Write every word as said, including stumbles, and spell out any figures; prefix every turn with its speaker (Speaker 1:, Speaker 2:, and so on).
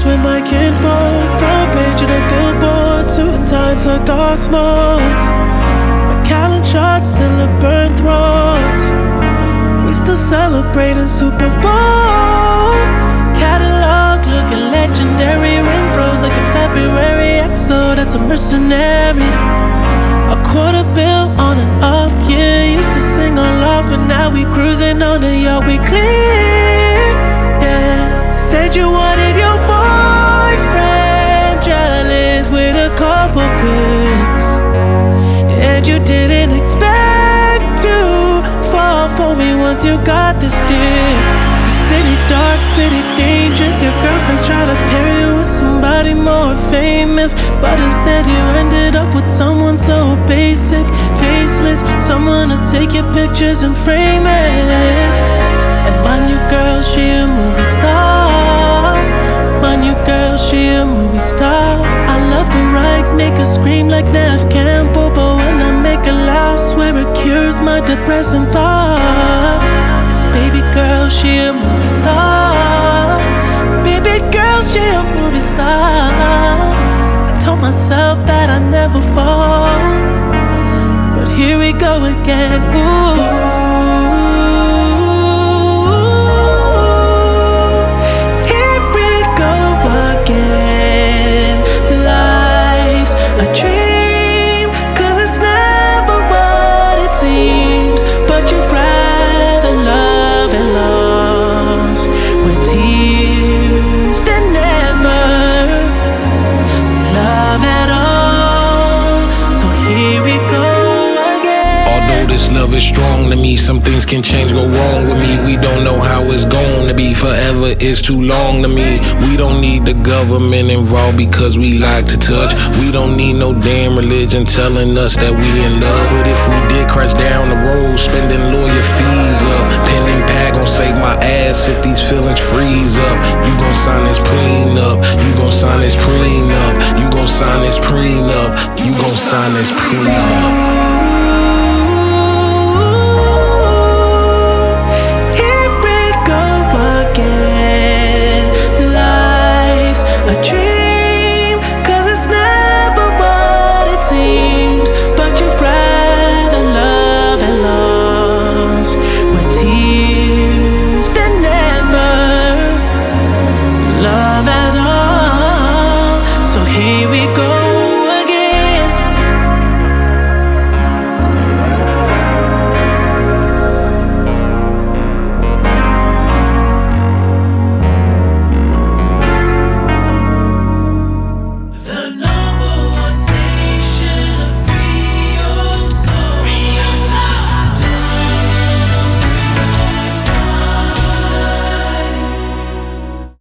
Speaker 1: pictures with my kinfolk. Front page of the billboard, suit and tie, cigar smokes. Macallan shots till it burned throats. We still celebrating Super Bowl. Catalog looking legendary. Ring froze like it's February. X O, that's a mercenary. A quarter bill on and off, yeah. Used to sing on lost, but now we cruising on the yacht we clear, yeah. Said you wanted your boyfriend jealous with a couple pics, and you didn't expect to fall for me once you got this dick. The city dark, city dangerous. Your girlfriends try to pair you with somebody more famous, but instead you ended up with someone so basic, faceless. Someone to take your pictures and frame it. And my new girl, she a movie star. My new girl, she a movie star. I love her right, make her scream like Nev Campbell, but when I make her laugh, swear it cures my depressing thoughts. Cause baby girl, she a movie star. Baby girl, she a movie star. I told myself that I'd never fall, but here we go again. Ooh.
Speaker 2: Love is strong to me. Some things can change, go wrong with me. We don't know how it's going to be. Forever is too long to me. We don't need the government involved because we like to touch. We don't need no damn religion telling us that we in love. But if we did crash down the road, spending lawyer fees up, pen and pad gon' save my ass if these feelings freeze up. You gon' sign this prenup. You gon' sign this prenup. You gon' sign this prenup. You gon' sign this prenup.